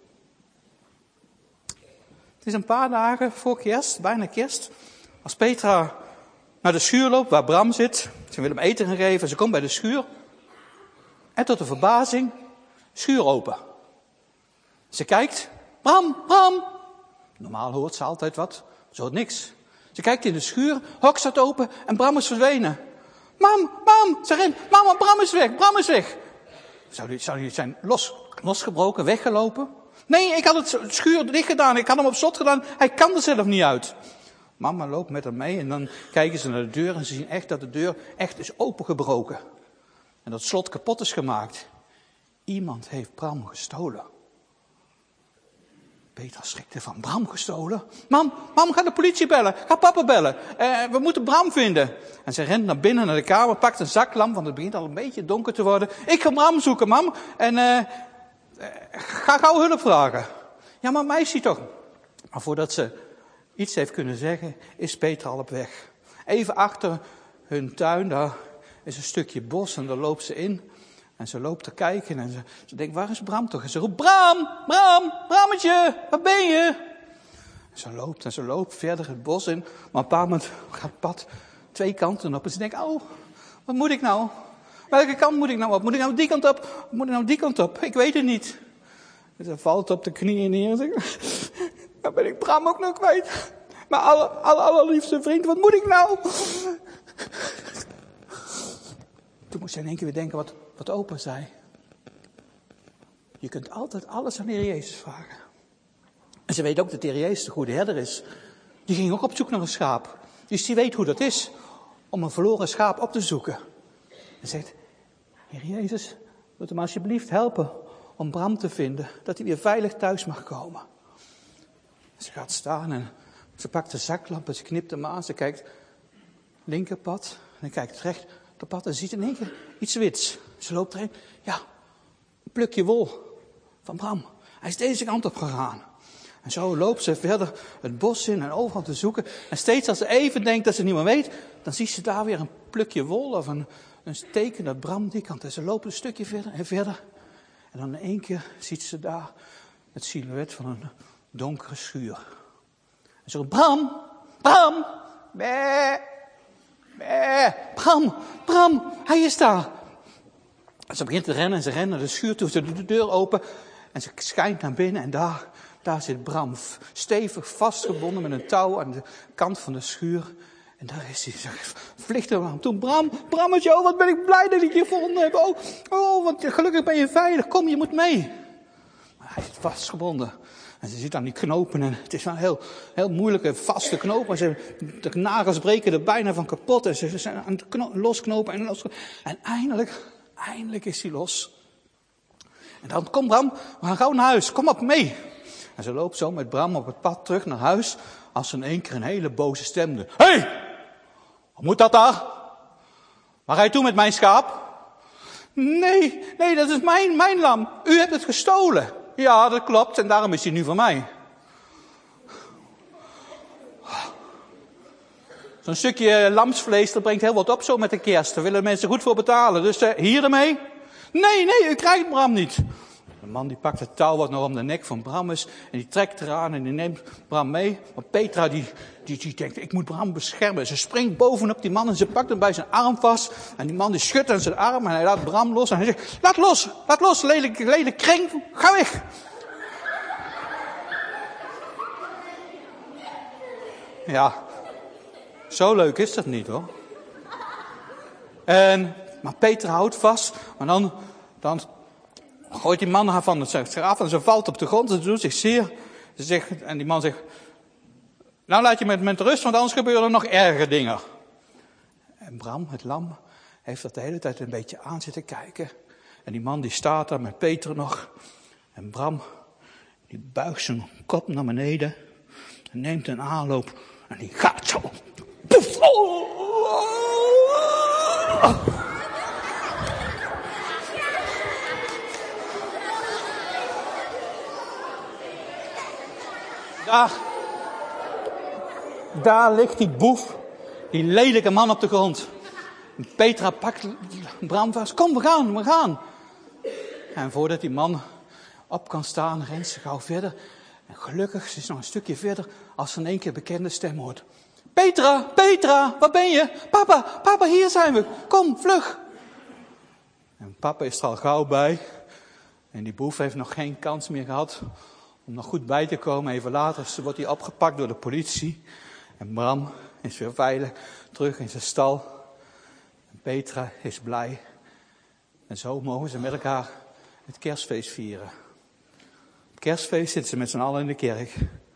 Het is een paar dagen voor kerst, bijna kerst. Als Petra naar de schuur loopt waar Bram zit. Ze wil hem eten gaan geven. Ze komt bij de schuur. En tot de verbazing, schuur open. Ze kijkt. Bram, Bram. Normaal hoort ze altijd wat. Ze hoort niks. Ze kijkt in de schuur. Hok staat open en Bram is verdwenen. Mam, mam, ze rent. Mama, Bram is weg, Bram is weg. Zou die, zou die zijn los, losgebroken, weggelopen? Nee, ik had het schuur dicht gedaan. Ik had hem op slot gedaan. Hij kan er zelf niet uit. Mama loopt met hem mee en dan kijken ze naar de deur en ze zien echt dat de deur echt is opengebroken. En dat het slot kapot is gemaakt. Iemand heeft Bram gestolen. Peter schrikte van Bram gestolen. Mam, mam, ga de politie bellen. Ga papa bellen. Uh, we moeten Bram vinden. En ze rent naar binnen naar de kamer, pakt een zaklamp, want het begint al een beetje donker te worden. Ik ga Bram zoeken, mam. En uh, uh, ga gauw hulp vragen. Ja, maar meisje toch. Maar voordat ze iets heeft kunnen zeggen, is Peter al op weg. Even achter hun tuin, daar is een stukje bos en daar loopt ze in. En ze loopt te kijken en ze, ze denkt, waar is Bram toch? En ze roept, Bram, Bram, Brammetje, waar ben je? En ze loopt en ze loopt verder het bos in. Maar op een paar moment gaat het pad twee kanten op. En ze denkt, oh, wat moet ik nou? Welke kant moet ik nou op? Moet ik nou die kant op? Of moet ik nou die kant op? Ik weet het niet. En ze valt op de knieën neer en zegt, dan ben ik Bram ook nog kwijt. Maar alle, alle, allerliefste vriend, wat moet ik nou? Toen moest zij in één keer weer denken wat, wat opa zei. Je kunt altijd alles aan de Heer Jezus vragen. En ze weet ook dat de Heer Jezus de goede herder is. Die ging ook op zoek naar een schaap. Dus die weet hoe dat is om een verloren schaap op te zoeken. En zegt, Heer Jezus, wilt u me alsjeblieft helpen om Bram te vinden. Dat hij weer veilig thuis mag komen. En ze gaat staan en ze pakt de zaklamp en ze knipt hem aan. Ze kijkt linkerpad en dan kijkt recht op pad en ziet in één keer iets wits. Ze loopt erin. Ja, een plukje wol van Bram. Hij is deze kant op gegaan. En zo loopt ze verder het bos in en overal te zoeken. En steeds als ze even denkt dat ze niet meer weet, dan ziet ze daar weer een plukje wol of een, een teken dat Bram die kant. En ze loopt een stukje verder en verder. En dan in één keer ziet ze daar het silhouet van een donkere schuur. En ze roept, Bram, Bram, meh, meh, Bram, Bram, hij is daar. En ze begint te rennen en ze rent naar de schuur toe, ze doet de deur open en ze schijnt naar binnen en daar, daar zit Bram stevig vastgebonden met een touw aan de kant van de schuur. En daar is hij, ze vliegt er aan toe, Bram, Brammetje, oh wat ben ik blij dat ik je gevonden heb, oh, oh, want gelukkig ben je veilig, kom je moet mee. Maar hij is vastgebonden. En ze zit aan die knopen en het is een heel, heel moeilijke, vaste knopen. Ze, de nagels breken er bijna van kapot en ze zijn aan het kno- losknopen en losknopen. En eindelijk, eindelijk is hij los. En dan, kom Bram, we gaan gauw naar huis, kom op mee. En ze loopt zo met Bram op het pad terug naar huis, als ze in één keer een hele boze stem doet. Hé, hey, wat moet dat daar? Waar ga je toe met mijn schaap? Nee, nee, dat is mijn, mijn lam. U hebt het gestolen. Ja, dat klopt, en daarom is hij nu van mij. Zo'n stukje lamsvlees, dat brengt heel wat op zo met de kerst. Daar willen mensen goed voor betalen. Dus uh, hier ermee. Nee, nee, u krijgt Bram niet. De man die pakt het touw wat nog om de nek van Bram is. En die trekt eraan en die neemt Bram mee. Maar Petra die, die, die denkt, ik moet Bram beschermen. Ze springt bovenop die man en ze pakt hem bij zijn arm vast. En die man die schudt aan zijn arm en hij laat Bram los. En hij zegt, laat los, laat los, lelijk, lelijk kring, ga weg. Ja, zo leuk is dat niet hoor. En, maar Petra houdt vast, maar dan, dan gooit die man haar van het schaaf en ze valt op de grond. Ze doet zich zeer. Ze zegt, en die man zegt, nou laat je met, met rust, want anders gebeuren er nog erger dingen. En Bram, het lam, heeft dat de hele tijd een beetje aan zitten kijken. En die man die staat daar met Peter nog. En Bram, die buigt zijn kop naar beneden. En neemt een aanloop. En die gaat zo. Poef! Oh! Daar, daar ligt die boef, die lelijke man op de grond. En Petra pakt Bram vast. Kom, we gaan, we gaan. En voordat die man op kan staan, rent ze gauw verder. En gelukkig, ze is nog een stukje verder, als ze in één keer bekende stem hoort. Petra, Petra, waar ben je? Papa, papa, hier zijn we. Kom, vlug. En papa is er al gauw bij. En die boef heeft nog geen kans meer gehad om nog goed bij te komen. Even later wordt hij opgepakt door de politie. En Bram is weer veilig terug in zijn stal. En Petra is blij. En zo mogen ze met elkaar het kerstfeest vieren. Op kerstfeest zitten ze met z'n allen in de kerk.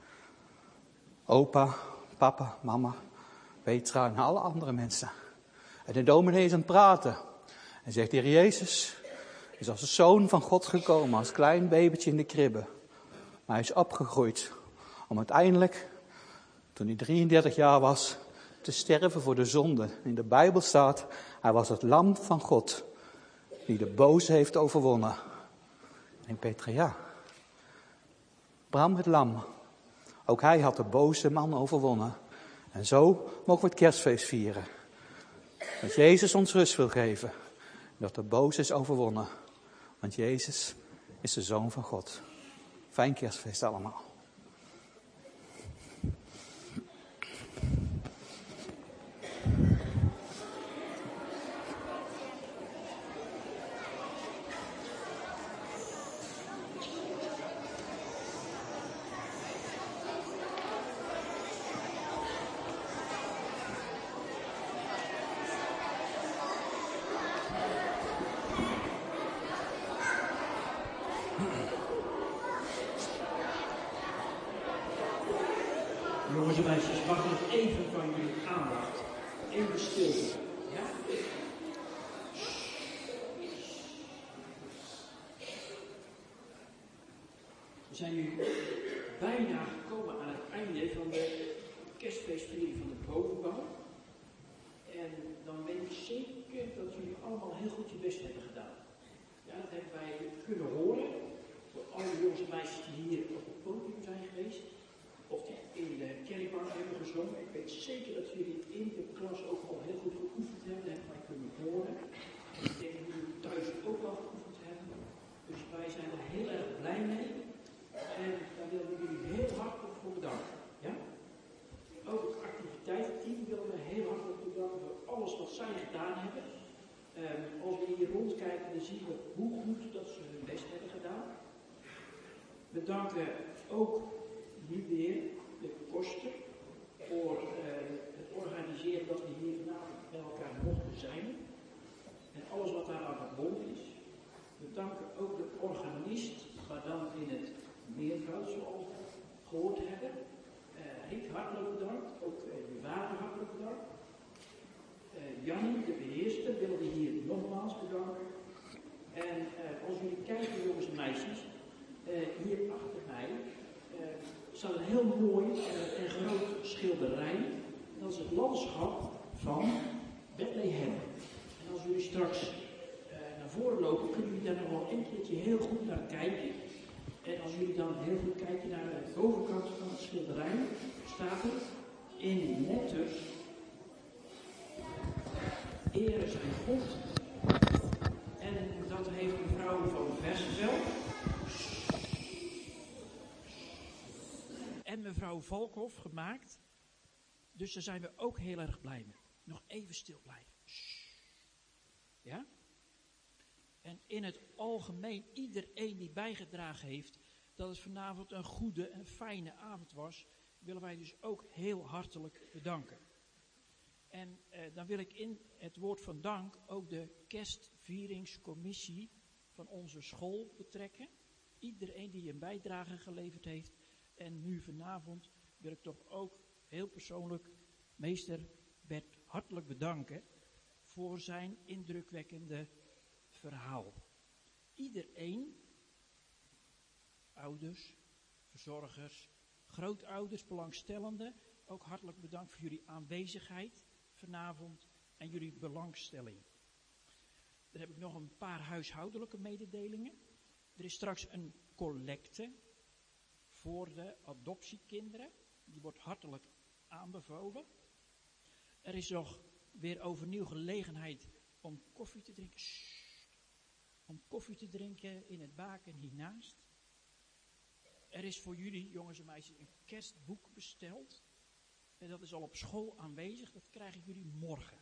Opa, papa, mama, Petra en alle andere mensen. En de dominee is aan het praten. En zegt, de Heer Jezus is als de zoon van God gekomen, als klein babytje in de kribbe. Maar hij is opgegroeid om uiteindelijk, toen hij drieëndertig jaar was, te sterven voor de zonde. In de Bijbel staat, hij was het lam van God, die de boze heeft overwonnen. En Petra, ja. Bram het lam. Ook hij had de boze man overwonnen. En zo mogen we het kerstfeest vieren. Dat Jezus ons rust wil geven. Dat de boze is overwonnen. Want Jezus is de Zoon van God. Fijn kerstfeest allemaal. Jongens en meisjes, mag ik even van jullie aandacht? Even stilte. Ja? We zijn nu bijna gekomen aan het einde van de kerstfeestviering van de bovenbouw. En dan weet ik zeker dat jullie allemaal heel goed je best hebben gedaan. Ja, dat hebben wij kunnen horen door alle jongens en meisjes die hier op het podium zijn geweest. Of die in de kerkbank hebben gezongen. Ik weet zeker dat jullie in de klas ook al heel goed geoefend hebben. Dat hebben wij kunnen horen. Ik denk dat jullie thuis ook al geoefend hebben. Dus wij zijn er heel erg blij mee. En daar willen we jullie heel hartelijk voor bedanken. Ja? Ook het activiteitenteam willen we heel hartelijk bedanken voor alles wat zij gedaan hebben. Um, als we hier rondkijken, dan zien we hoe goed dat ze hun best hebben gedaan. We danken ook nu weer de kosten voor uh, het organiseren dat we hier vanavond met elkaar mochten zijn. En alles wat daaraan verbonden is. We danken ook de organist maar dan in het meervoud zoals we gehoord hebben. Uh, Riek, hartelijk bedankt. Ook uh, je vader hartelijk bedankt. Uh, Jannie, de beheerster, willen we hier nogmaals bedanken. En uh, als jullie kijken, jongens en meisjes, uh, hier achter mij uh, staat een heel mooi uh, en groot schilderij. Dat is het landschap van Bethlehem. En als jullie straks uh, naar voren lopen, kunnen jullie daar nog wel een keertje heel goed naar kijken. En als jullie dan heel goed kijken naar de bovenkant van het schilderij, staat er in letters: Ere zijn God. En dat heeft mevrouw van Versveld en mevrouw Valkhoff gemaakt. Dus daar zijn we ook heel erg blij mee. Nog even stil blijven. Ja? En in het algemeen, iedereen die bijgedragen heeft dat het vanavond een goede en fijne avond was, willen wij dus ook heel hartelijk bedanken. En eh, dan wil ik in het woord van dank ook de kerstvieringscommissie van onze school betrekken. Iedereen die een bijdrage geleverd heeft. En nu vanavond wil ik toch ook heel persoonlijk meester Bert hartelijk bedanken voor zijn indrukwekkende verhaal. Iedereen, ouders, verzorgers, grootouders, belangstellenden, ook hartelijk bedankt voor jullie aanwezigheid vanavond en jullie belangstelling. Dan heb ik nog een paar huishoudelijke mededelingen. Er is straks een collecte voor de adoptiekinderen. Die wordt hartelijk aanbevolen. Er is nog weer overnieuw gelegenheid om koffie te drinken. Sst, om koffie te drinken in het baken hiernaast. Er is voor jullie, jongens en meisjes, een kerstboek besteld. En dat is al op school aanwezig. Dat krijgen jullie morgen.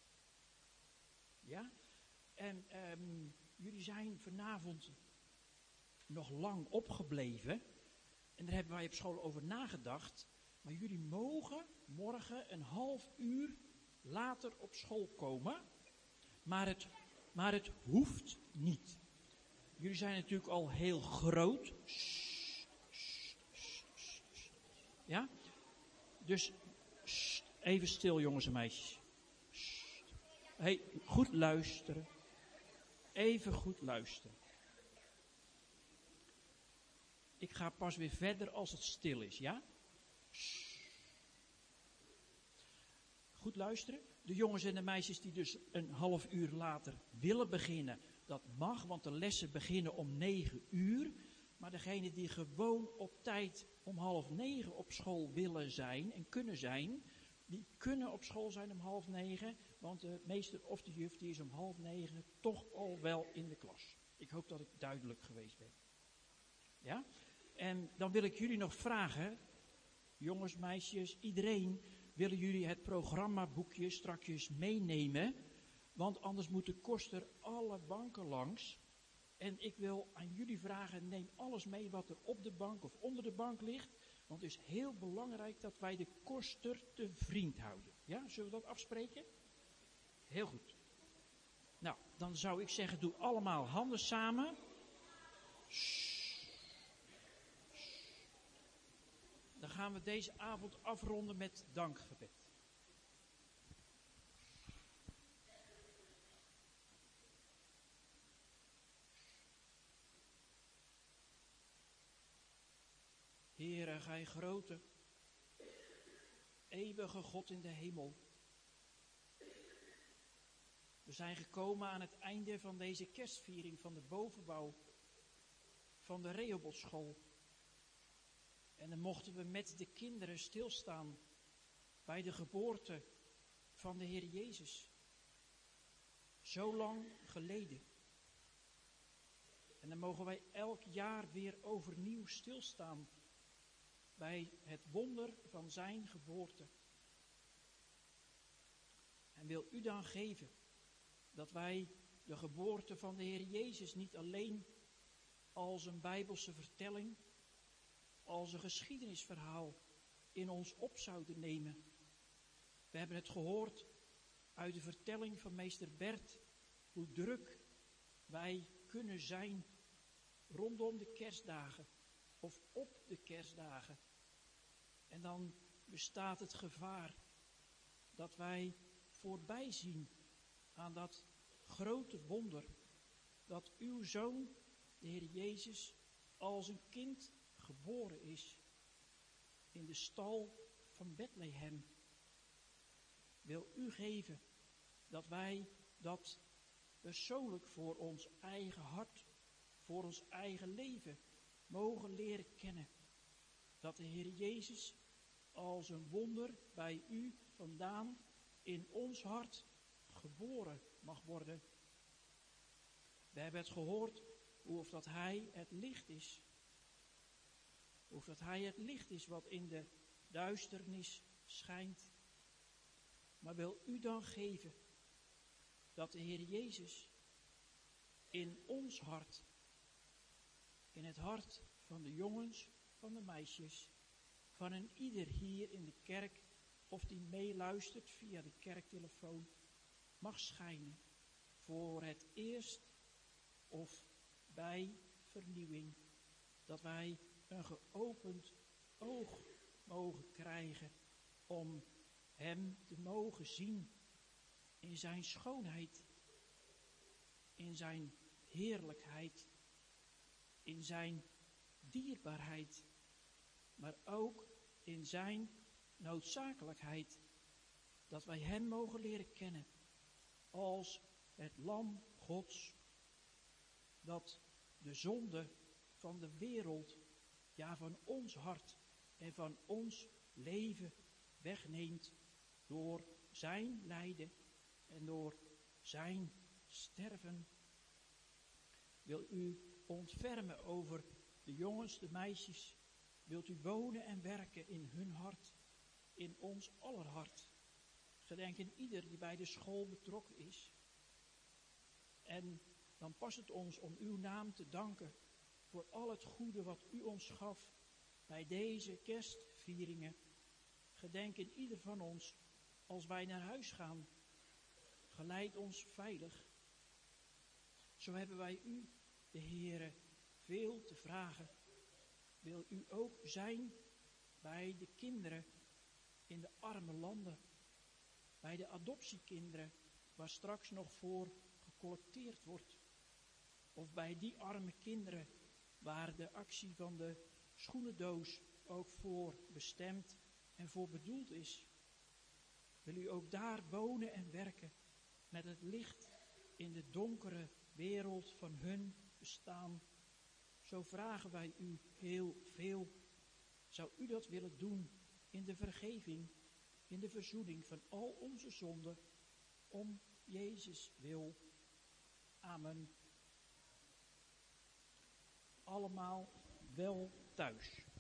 Ja? En um, jullie zijn vanavond nog lang opgebleven. En daar hebben wij op school over nagedacht. Maar jullie mogen morgen een half uur later op school komen. Maar het, maar het hoeft niet. Jullie zijn natuurlijk al heel groot. Ja? Dus even stil, jongens en meisjes. Hey, goed luisteren. Even goed luisteren. Ik ga pas weer verder als het stil is, ja? Goed luisteren. De jongens en de meisjes die dus een half uur later willen beginnen, dat mag, want de lessen beginnen om negen uur. Maar degenen die gewoon op tijd om half negen op school willen zijn en kunnen zijn, die kunnen op school zijn om half negen, want de meester of de juf die is om half negen toch al wel in de klas. Ik hoop dat ik duidelijk geweest ben. Ja? En dan wil ik jullie nog vragen, jongens, meisjes, iedereen, willen jullie het programmaboekje strakjes meenemen? Want anders moet de koster alle banken langs. En ik wil aan jullie vragen, neem alles mee wat er op de bank of onder de bank ligt. Want het is heel belangrijk dat wij de koster te vriend houden. Ja, zullen we dat afspreken? Heel goed. Nou, dan zou ik zeggen, doe allemaal handen samen. Dan gaan we deze avond afronden met dankgebed. Heere, gij grote, eeuwige God in de hemel. We zijn gekomen aan het einde van deze kerstviering van de bovenbouw van de Rehobothschool. En dan mochten we met de kinderen stilstaan bij de geboorte van de Heer Jezus. Zo lang geleden. En dan mogen wij elk jaar weer overnieuw stilstaan bij het wonder van zijn geboorte. En wil u dan geven dat wij de geboorte van de Heer Jezus niet alleen als een Bijbelse vertelling, als een geschiedenisverhaal in ons op zouden nemen. We hebben het gehoord uit de vertelling van meester Bert, hoe druk wij kunnen zijn rondom de kerstdagen of op de kerstdagen. En dan bestaat het gevaar dat wij voorbij zien aan dat grote wonder dat uw Zoon, de Heer Jezus, als een kind geboren is in de stal van Bethlehem. Wil u geven dat wij dat persoonlijk voor ons eigen hart, voor ons eigen leven mogen leren kennen. Dat de Heer Jezus als een wonder bij u vandaan in ons hart geboren mag worden. We hebben het gehoord hoe of dat Hij het licht is. Hoe of dat Hij het licht is wat in de duisternis schijnt. Maar wil u dan geven dat de Heer Jezus in ons hart, in het hart van de jongens, van de meisjes, van een ieder hier in de kerk of die meeluistert via de kerktelefoon, mag schijnen voor het eerst of bij vernieuwing. Dat wij een geopend oog mogen krijgen om Hem te mogen zien in zijn schoonheid, in zijn heerlijkheid, in zijn dierbaarheid, maar ook in zijn noodzakelijkheid. Dat wij Hem mogen leren kennen als het Lam Gods, dat de zonde van de wereld, ja van ons hart en van ons leven wegneemt door zijn lijden en door zijn sterven. Wil u ontfermen over de jongens, de meisjes? Wilt u wonen en werken in hun hart, in ons aller hart? Gedenk in ieder die bij de school betrokken is. En dan past het ons om uw naam te danken voor al het goede wat u ons gaf bij deze kerstvieringen. Gedenk in ieder van ons als wij naar huis gaan. Geleid ons veilig. Zo hebben wij u, de Heere, veel te vragen. Wil u ook zijn bij de kinderen in de arme landen, bij de adoptiekinderen waar straks nog voor gecollecteerd wordt, of bij die arme kinderen waar de actie van de schoenendoos ook voor bestemd en voor bedoeld is. Wil u ook daar wonen en werken met het licht in de donkere wereld van hun bestaan. Zo vragen wij u heel veel. Zou u dat willen doen in de vergeving, in de verzoening van al onze zonden, om Jezus wil. Amen. Allemaal wel thuis.